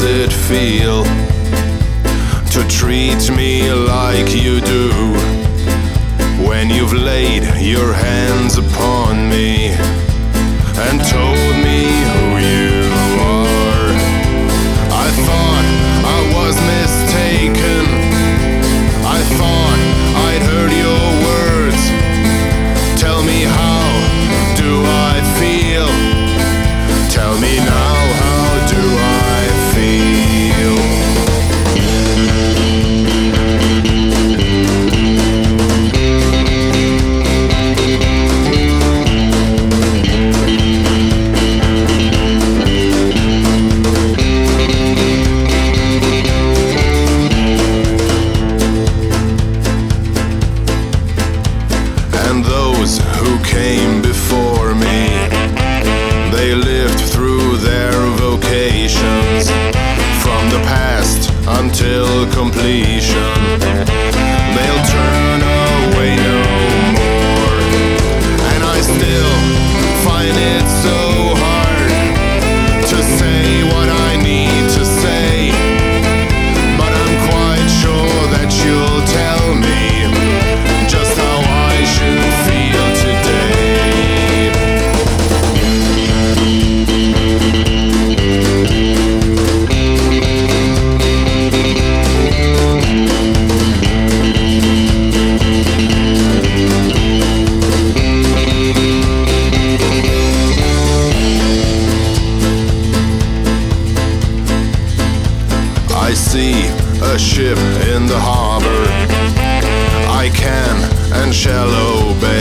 does it feel to treat me like you do when you've laid your hands upon me and told me who you are? I thought I was mistaken. I thought I'd heard your words. Tell me, how do I feel? Tell me now, how do I feel? And those who came before me, they lived through their vocations from the past until completion. They'll turn away no more, and I still find it so hard to say what I need to say, but I'm quite sure that you'll tell me just how I should feel today. I see a ship in the harbor. I can and shall obey.